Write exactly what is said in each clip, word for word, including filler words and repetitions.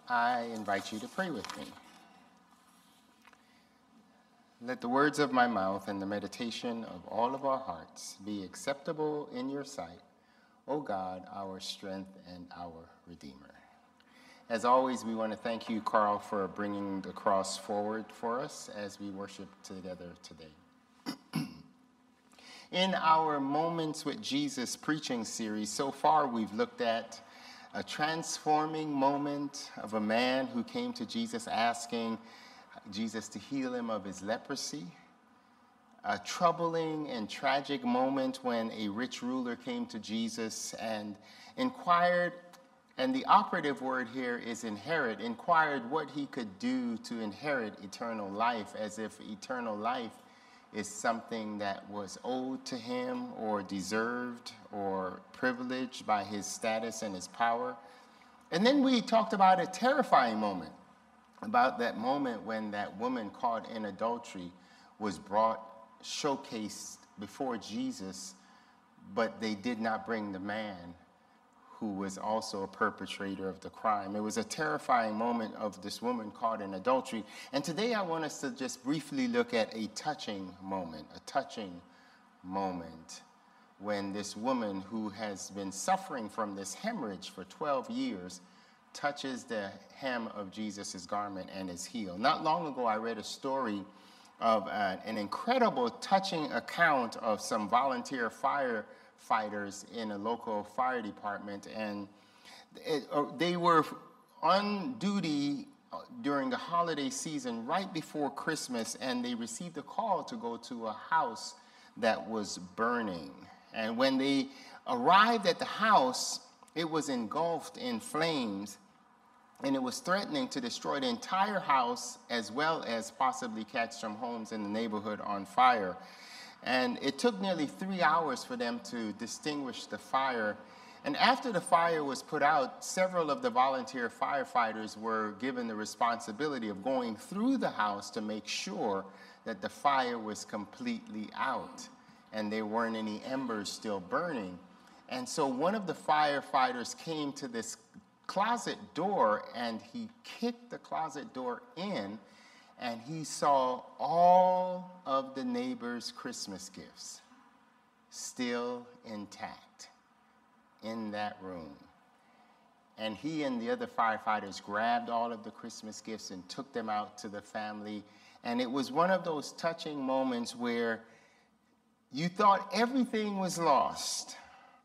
I invite you to pray with me. Let the words of my mouth and the meditation of all of our hearts be acceptable in your sight, O God, our strength and our Redeemer. As always, we want to thank you, Carl, for bringing the cross forward for us as we worship together today. In our Moments with Jesus preaching series, so far we've looked at a transforming moment of a man who came to Jesus asking Jesus to heal him of his leprosy, a troubling and tragic moment when a rich ruler came to Jesus and inquired, and the operative word here is inherit, inquired what he could do to inherit eternal life, as if eternal life is something that was owed to him or deserved or privileged by his status and his power. And then we talked about a terrifying moment, about that moment when that woman caught in adultery was brought, showcased before Jesus, but they did not bring the man who was also a perpetrator of the crime. It was a terrifying moment of this woman caught in adultery. And today I want us to just briefly look at a touching moment, a touching moment when this woman who has been suffering from this hemorrhage for twelve years touches the hem of Jesus' garment and is healed. Not long ago, I read a story of uh, an incredible, touching account of some volunteer firefighters in a local fire department, and it, uh, they were on duty during the holiday season right before Christmas, and they received a call to go to a house that was burning. And when they arrived at the house, it was engulfed in flames, and it was threatening to destroy the entire house as well as possibly catch some homes in the neighborhood on fire. And it took nearly three hours for them to distinguish the fire. And after the fire was put out, several of the volunteer firefighters were given the responsibility of going through the house to make sure that the fire was completely out and there weren't any embers still burning. And so one of the firefighters came to this closet door, and he kicked the closet door in, and he saw all of the neighbors' Christmas gifts still intact in that room. And he and the other firefighters grabbed all of the Christmas gifts and took them out to the family. And it was one of those touching moments where you thought everything was lost,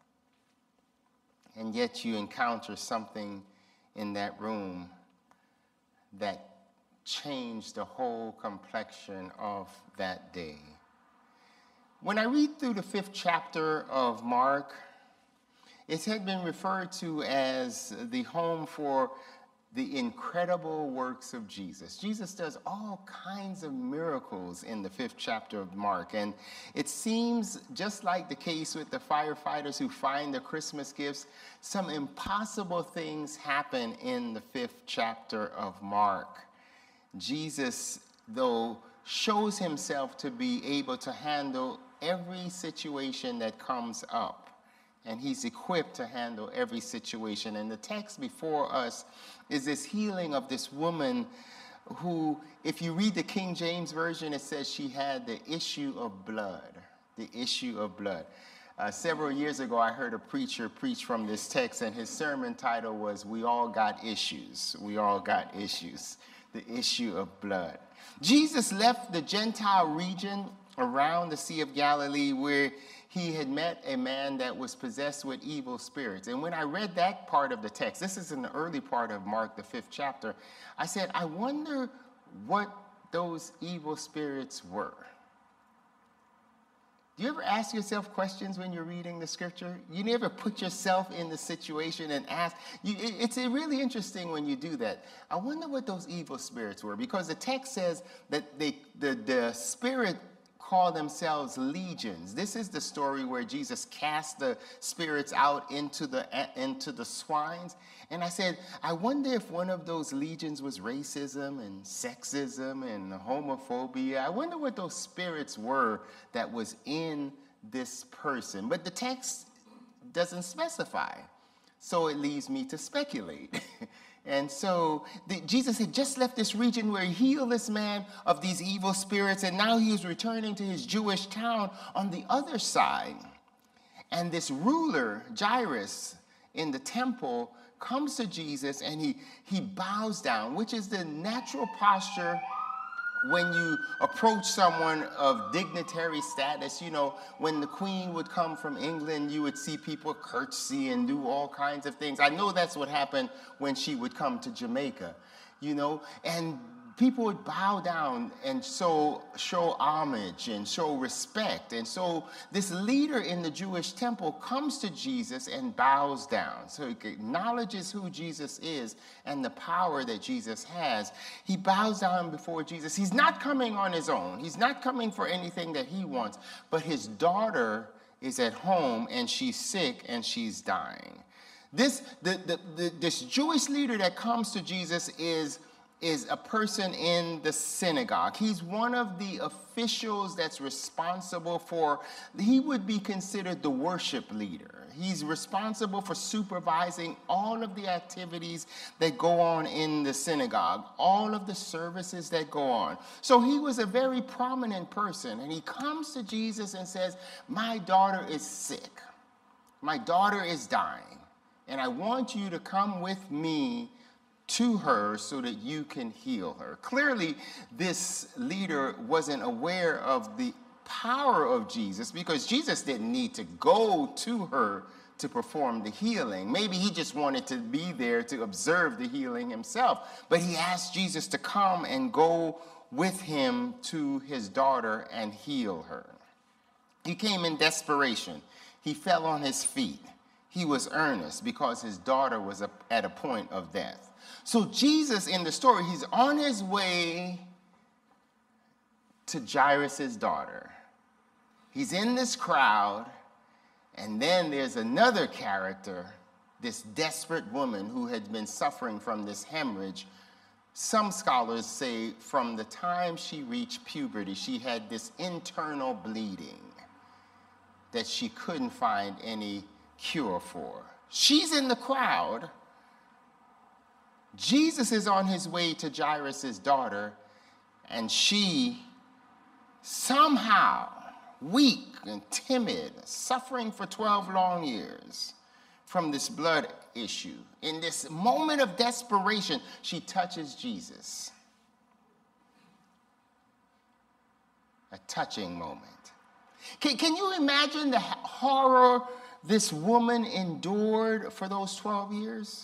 and yet you encounter something in that room that changed the whole complexion of that day. When I read through the fifth chapter of Mark, it had been referred to as the home for the incredible works of Jesus. Jesus does all kinds of miracles in the fifth chapter of Mark. And it seems just like the case with the firefighters who find the Christmas gifts, some impossible things happen in the fifth chapter of Mark. Jesus, though, shows himself to be able to handle every situation that comes up. And he's equipped to handle every situation. And the text before us is this healing of this woman who, if you read the King James Version, it says she had the issue of blood, the issue of blood. Uh, several years ago, I heard a preacher preach from this text, and his sermon title was, "We All Got Issues." We all got issues, the issue of blood. Jesus left the Gentile region around the Sea of Galilee where he had met a man that was possessed with evil spirits. And when I read that part of the text, this is in the early part of Mark, the fifth chapter, I said, I wonder what those evil spirits were. Do you ever ask yourself questions when you're reading the scripture? You never put yourself in the situation and ask. You, it, it's really interesting when you do that. I wonder what those evil spirits were, because the text says that they, the, the spirit call themselves legions. This is the story where Jesus cast the spirits out into the into the swines. And I said, I wonder if one of those legions was racism and sexism and homophobia. I wonder what those spirits were that was in this person. But the text doesn't specify. So it leaves me to speculate. And so the, Jesus had just left this region where he healed this man of these evil spirits, and now he was returning to his Jewish town on the other side. And this ruler, Jairus, in the temple, comes to Jesus and he, he bows down, which is the natural posture when you approach someone of dignitary status. You know, when the Queen would come from England, you would see people curtsy and do all kinds of things. I know that's what happened when she would come to Jamaica, you know, and people would bow down and so show homage and show respect. And so this leader in the Jewish temple comes to Jesus and bows down. So he acknowledges who Jesus is and the power that Jesus has. He bows down before Jesus. He's not coming on his own. He's not coming for anything that he wants, but his daughter is at home and she's sick and she's dying. This, the, the, the, this Jewish leader that comes to Jesus is is a person in the synagogue. He's one of the officials that's responsible for, he would be considered the worship leader. He's responsible for supervising all of the activities that go on in the synagogue, all of the services that go on. So he was a very prominent person, and he comes to Jesus and says, my daughter is sick. My daughter is dying, and I want you to come with me to her so that you can heal her. Clearly, this leader wasn't aware of the power of Jesus, because Jesus didn't need to go to her to perform the healing. Maybe he just wanted to be there to observe the healing himself. But he asked Jesus to come and go with him to his daughter and heal her. He came in desperation. He fell on his feet. He was earnest because his daughter was at a point of death. So Jesus in the story, he's on his way to Jairus' daughter. He's in this crowd, and then there's another character, this desperate woman who had been suffering from this hemorrhage. Some scholars say from the time she reached puberty, she had this internal bleeding that she couldn't find any cure for. She's in the crowd. Jesus is on his way to Jairus' daughter, and she somehow, weak and timid, suffering for twelve long years from this blood issue. In this moment of desperation, she touches Jesus. A touching moment. Can, can you imagine the horror this woman endured for those twelve years?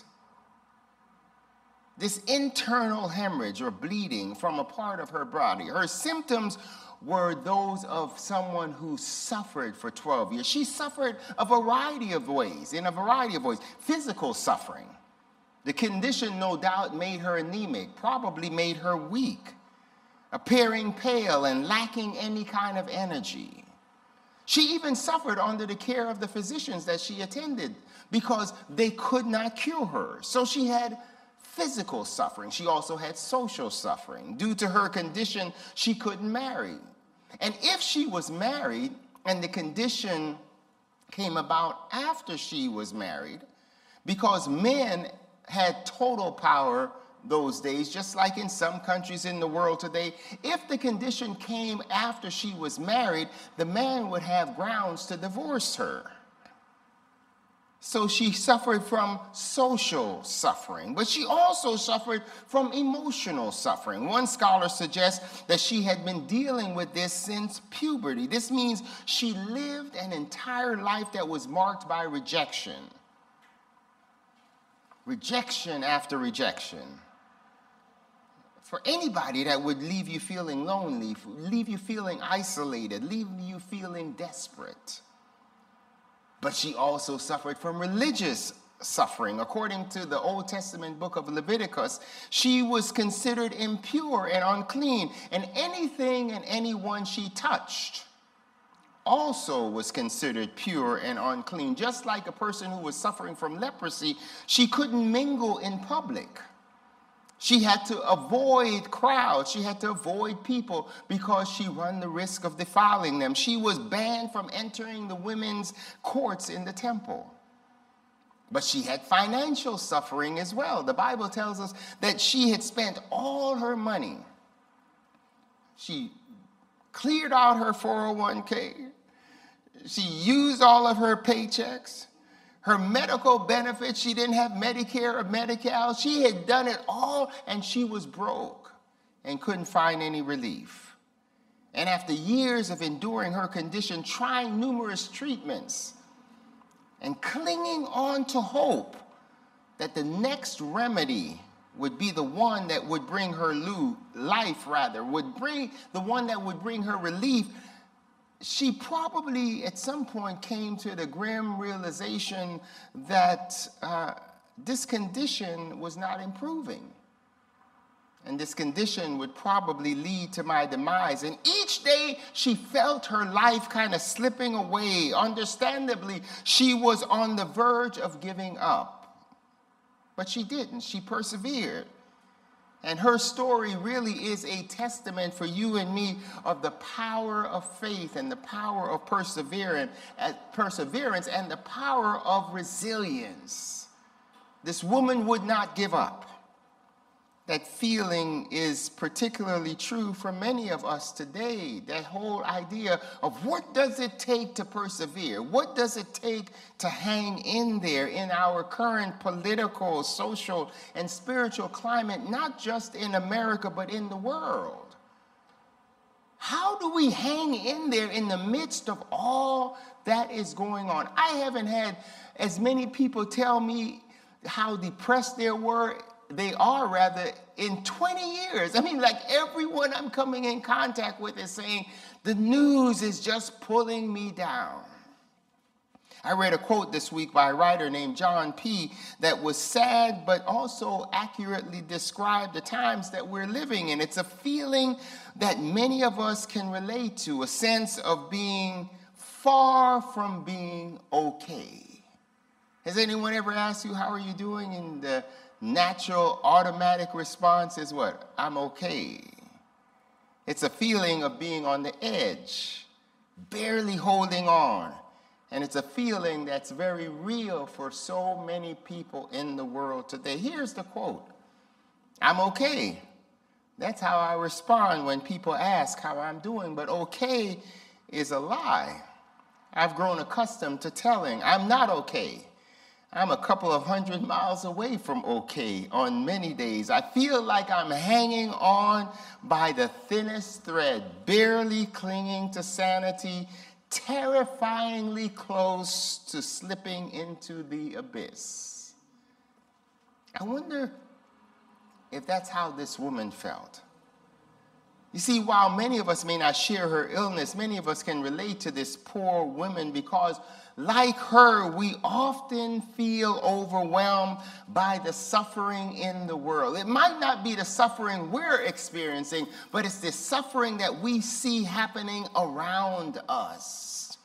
This internal hemorrhage or bleeding from a part of her body. Her symptoms were those of someone who suffered for twelve years. She suffered a variety of ways, in a variety of ways. Physical suffering. The condition, no doubt, made her anemic, probably made her weak, appearing pale and lacking any kind of energy. She even suffered under the care of the physicians that she attended because they could not cure her. So she had physical suffering. She also had social suffering. Due to her condition, she couldn't marry. And if she was married and the condition came about after she was married, because men had total power those days, just like in some countries in the world today, if the condition came after she was married, the man would have grounds to divorce her. So she suffered from social suffering, but she also suffered from emotional suffering. One scholar suggests that she had been dealing with this since puberty. This means she lived an entire life that was marked by rejection. Rejection after rejection. For anybody, that would leave you feeling lonely, leave you feeling isolated, leave you feeling desperate. But she also suffered from religious suffering. According to the Old Testament book of Leviticus, she was considered impure and unclean, and anything and anyone she touched also was considered pure and unclean. Just like a person who was suffering from leprosy, she couldn't mingle in public. She had to avoid crowds. She had to avoid people because she ran the risk of defiling them. She was banned from entering the women's courts in the temple. But she had financial suffering as well. The Bible tells us that she had spent all her money. She cleared out her four oh one k. She used all of her paychecks. Her medical benefits, she didn't have Medicare or Medi-Cal. She had done it all, and she was broke and couldn't find any relief. And after years of enduring her condition, trying numerous treatments, and clinging on to hope that the next remedy would be the one that would bring her life, rather, would bring the one that would bring her relief, she probably at some point came to the grim realization that uh, this condition was not improving. And this condition would probably lead to my demise. And each day she felt her life kind of slipping away. Understandably, she was on the verge of giving up. But she didn't. She persevered. And her story really is a testament for you and me of the power of faith and the power of perseverance, perseverance and the power of resilience. This woman would not give up. That feeling is particularly true for many of us today. That whole idea of what does it take to persevere? What does it take to hang in there in our current political, social, and spiritual climate, not just in America, but in the world? How do we hang in there in the midst of all that is going on? I haven't had as many people tell me how depressed they were They are rather in twenty years. I mean, like everyone I'm coming in contact with is saying, the news is just pulling me down. I read a quote this week by a writer named John P. that was sad, but also accurately described the times that we're living in. It's a feeling that many of us can relate to, a sense of being far from being okay. Has anyone ever asked you, how are you doing? And the natural automatic response is what? I'm okay. It's a feeling of being on the edge, barely holding on. And it's a feeling that's very real for so many people in the world today. Here's the quote. I'm okay. That's how I respond when people ask how I'm doing, but okay is a lie. I've grown accustomed to telling I'm not okay. I'm a couple of hundred miles away from okay on many days. I feel like I'm hanging on by the thinnest thread, barely clinging to sanity, terrifyingly close to slipping into the abyss. I wonder if that's how this woman felt. You see, while many of us may not share her illness, many of us can relate to this poor woman because, like her, we often feel overwhelmed by the suffering in the world. It might not be the suffering we're experiencing, but it's the suffering that we see happening around us.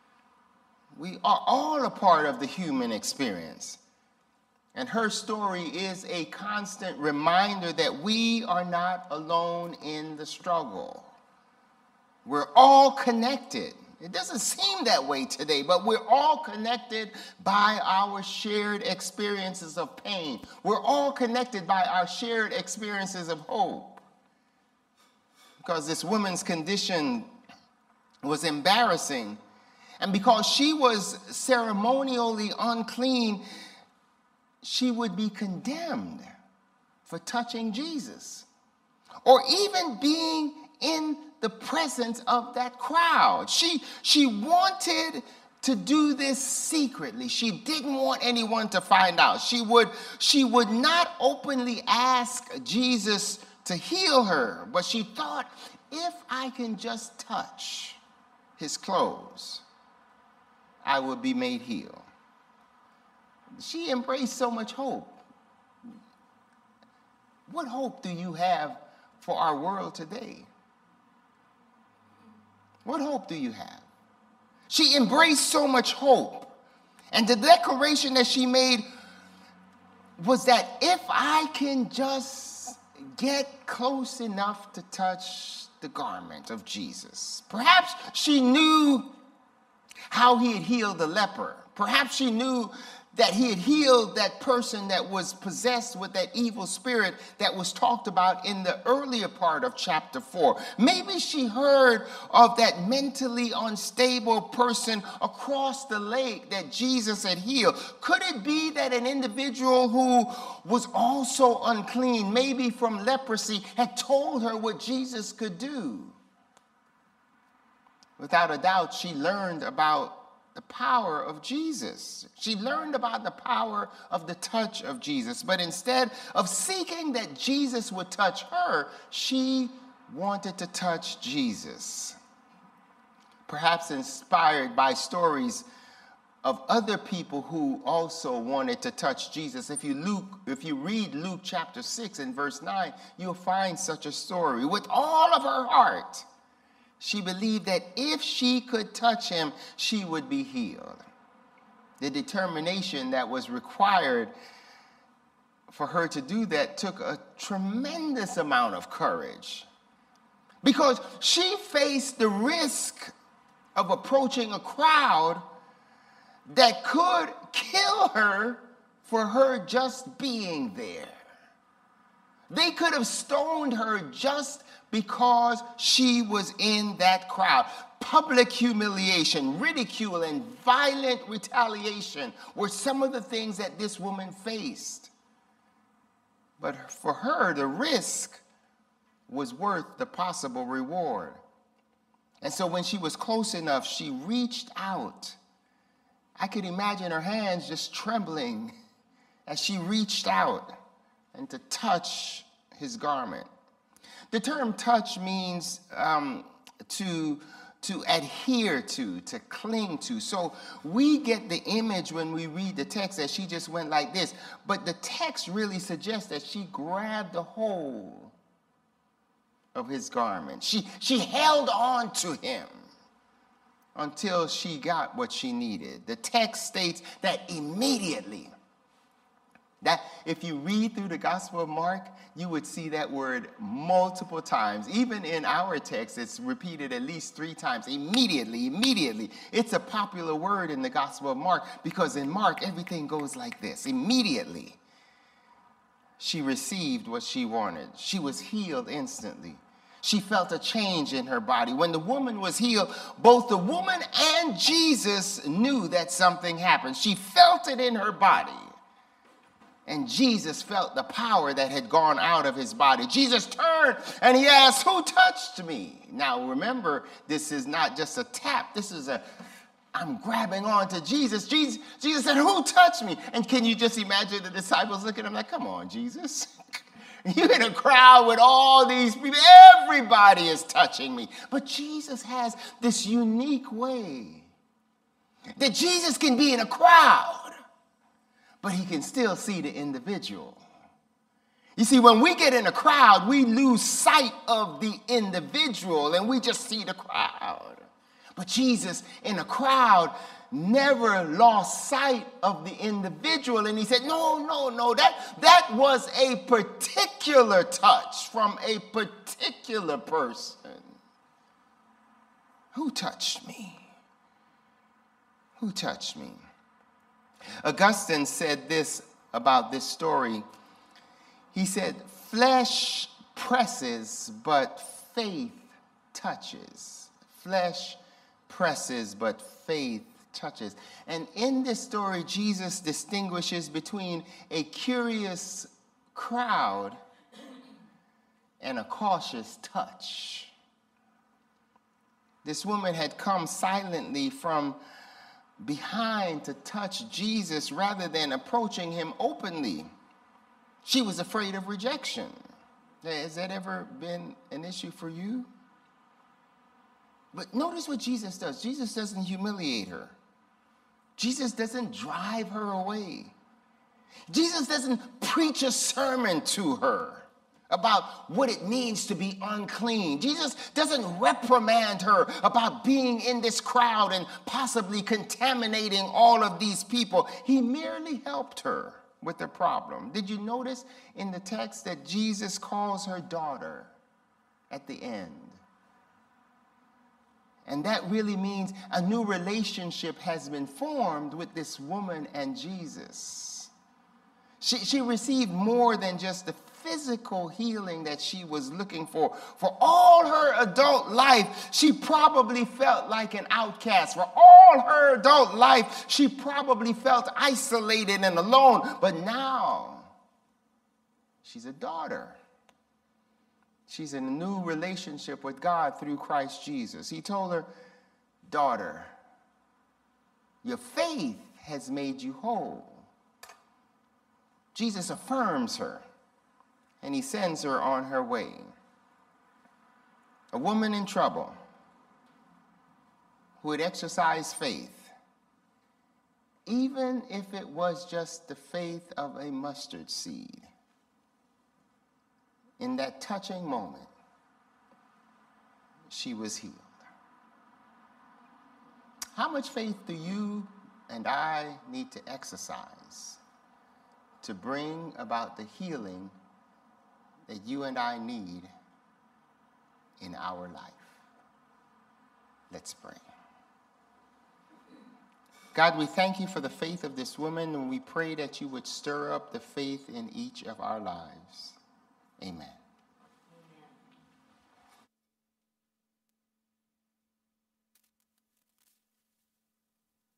We are all a part of the human experience. And her story is a constant reminder that we are not alone in the struggle. We're all connected. It doesn't seem that way today, but we're all connected by our shared experiences of pain. We're all connected by our shared experiences of hope. Because this woman's condition was embarrassing, and because she was ceremonially unclean, she would be condemned for touching Jesus, or even being in the presence of that crowd. She, she wanted to do this secretly. She didn't want anyone to find out. She would, she would not openly ask Jesus to heal her, but she thought, if I can just touch his clothes, I will be made healed. She embraced so much hope. What hope do you have for our world today? What hope do you have? She embraced so much hope. And the declaration that she made was that if I can just get close enough to touch the garment of Jesus. Perhaps she knew how he had healed the leper. Perhaps she knew that he had healed that person that was possessed with that evil spirit that was talked about in the earlier part of chapter four. Maybe she heard of that mentally unstable person across the lake that Jesus had healed. Could it be that an individual who was also unclean, maybe from leprosy, had told her what Jesus could do? Without a doubt, she learned about the power of Jesus. She learned about the power of the touch of Jesus. But instead of seeking that Jesus would touch her, she wanted to touch Jesus. Perhaps inspired by stories of other people who also wanted to touch Jesus. If you Luke, if you read Luke chapter six and verse nine, you'll find such a story. With all of her heart, she believed that if she could touch him, she would be healed. The determination that was required for her to do that took a tremendous amount of courage, because she faced the risk of approaching a crowd that could kill her for her just being there. They could have stoned her just because she was in that crowd. Public humiliation, ridicule, and violent retaliation were some of the things that this woman faced. But for her, the risk was worth the possible reward. And so when she was close enough, she reached out. I could imagine her hands just trembling as she reached out and to touch his garment. The term touch means um, to, to adhere to, to cling to. So we get the image when we read the text that she just went like this. But the text really suggests that she grabbed a hold of his garment. She, she held on to him until she got what she needed. The text states that immediately, that if you read through the Gospel of Mark, you would see that word multiple times. Even in our text, it's repeated at least three times. Immediately, immediately. It's a popular word in the Gospel of Mark because in Mark, everything goes like this. Immediately, she received what she wanted. She was healed instantly. She felt a change in her body. When the woman was healed, both the woman and Jesus knew that something happened. She felt it in her body. And Jesus felt the power that had gone out of his body. Jesus turned and he asked, "Who touched me?" Now remember, this is not just a tap. This is a, I'm grabbing on to Jesus. Jesus, Jesus said, "Who touched me?" And can you just imagine the disciples looking at him like, "Come on, Jesus. You're in a crowd with all these people. Everybody is touching me." But Jesus has this unique way that Jesus can be in a crowd, but he can still see the individual. You see, when we get in a crowd, we lose sight of the individual and we just see the crowd. But Jesus in a crowd never lost sight of the individual. And he said, no, no, no, that, that was a particular touch from a particular person. Who touched me? Who touched me? Augustine said this about this story. He said, "Flesh presses, but faith touches." Flesh presses, but faith touches. And in this story, Jesus distinguishes between a curious crowd and a cautious touch. This woman had come silently from behind to touch Jesus rather than approaching him openly. She was afraid of rejection. Has that ever been an issue for you? But notice what Jesus does. Jesus doesn't humiliate her. Jesus doesn't drive her away. Jesus doesn't preach a sermon to her about what it means to be unclean. Jesus doesn't reprimand her about being in this crowd and possibly contaminating all of these people. He merely helped her with the problem. Did you notice in the text that Jesus calls her daughter at the end? And that really means a new relationship has been formed with this woman and Jesus. She, she received more than just the physical healing that she was looking for. For all her adult life, she probably felt like an outcast. For all her adult life, she probably felt isolated and alone. But now, she's a daughter. She's in a new relationship with God through Christ Jesus. He told her, daughter, your faith has made you whole. Jesus affirms her, and he sends her on her way. A woman in trouble who had exercised faith, even if it was just the faith of a mustard seed. In that touching moment, she was healed. How much faith do you and I need to exercise to bring about the healing that you and I need in our life? Let's pray. God, we thank you for the faith of this woman, and we pray that you would stir up the faith in each of our lives. Amen.